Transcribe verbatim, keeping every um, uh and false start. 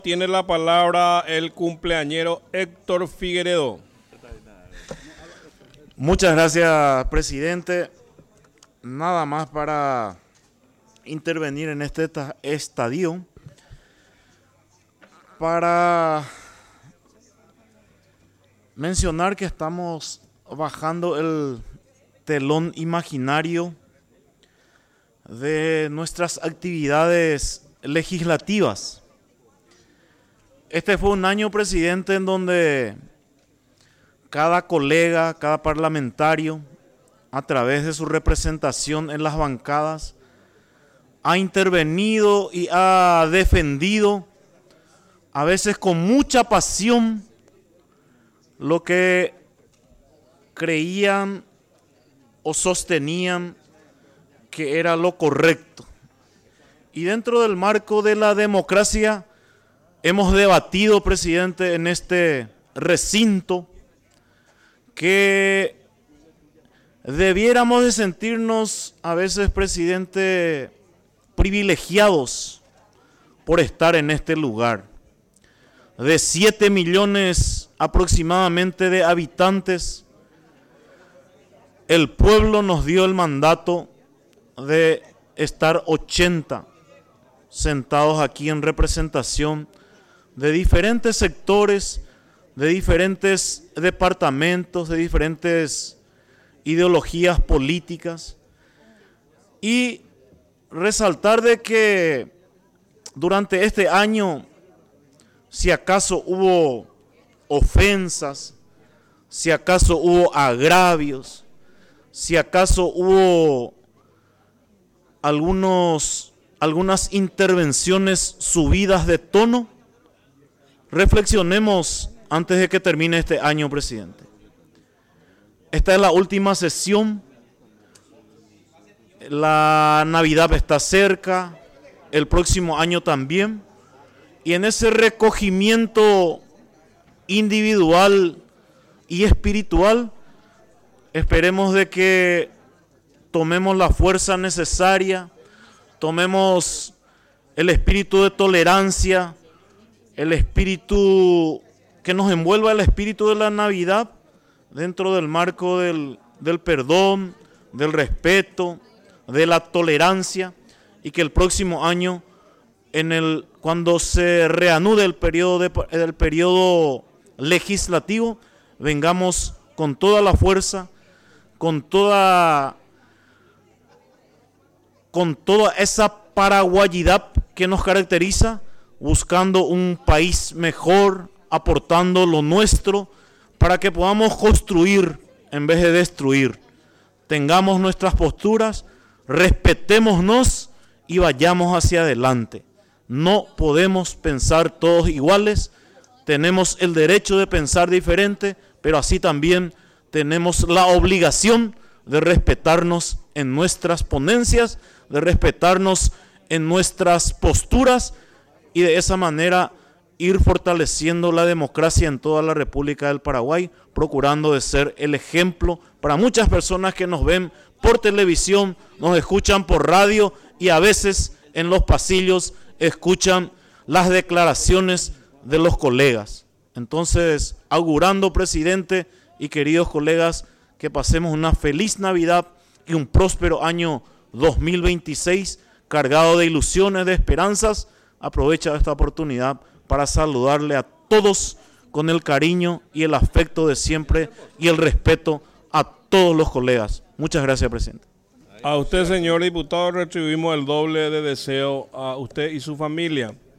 Tiene la palabra el cumpleañero Héctor Figueredo. Muchas gracias, presidente. Nada más para intervenir en este estadio para mencionar que estamos bajando el telón imaginario de nuestras actividades legislativas. Este fue un año, presidente, en donde cada colega, cada parlamentario, a través de su representación en las bancadas, ha intervenido y ha defendido, a veces con mucha pasión, lo que creían o sostenían que era lo correcto. Y dentro del marco de la democracia, hemos debatido, presidente, en este recinto, que debiéramos de sentirnos a veces, presidente, privilegiados por estar en este lugar. De siete millones aproximadamente de habitantes, el pueblo nos dio el mandato de estar ochenta sentados aquí en representación de diferentes sectores, de diferentes departamentos, de diferentes ideologías políticas, y resaltar de que durante este año, si acaso hubo ofensas, si acaso hubo agravios, si acaso hubo algunos, algunas intervenciones subidas de tono, reflexionemos antes de que termine este año, presidente. Esta es la última sesión, la Navidad está cerca, el próximo año también, y en ese recogimiento individual y espiritual, esperemos de que tomemos la fuerza necesaria, tomemos el espíritu de tolerancia, el espíritu que nos envuelva, el espíritu de la Navidad, dentro del marco del, del perdón, del respeto, de la tolerancia, y que el próximo año, en el, cuando se reanude el periodo, de, el periodo legislativo, vengamos con toda la fuerza, con toda, con toda esa paraguayidad que nos caracteriza, buscando un país mejor, aportando lo nuestro, para que podamos construir en vez de destruir. Tengamos nuestras posturas, respetémonos y vayamos hacia adelante. No podemos pensar todos iguales, tenemos el derecho de pensar diferente, pero así también tenemos la obligación de respetarnos en nuestras ponencias, de respetarnos en nuestras posturas, y de esa manera ir fortaleciendo la democracia en toda la República del Paraguay, procurando de ser el ejemplo para muchas personas que nos ven por televisión, nos escuchan por radio y a veces en los pasillos escuchan las declaraciones de los colegas. Entonces, augurando, presidente y queridos colegas, que pasemos una feliz Navidad y un próspero año dos mil veintiséis, cargado de ilusiones, de esperanzas. Aprovecho esta oportunidad para saludarle a todos con el cariño y el afecto de siempre y el respeto a todos los colegas. Muchas gracias, presidente. A usted, señor diputado, retribuimos el doble de deseo a usted y su familia.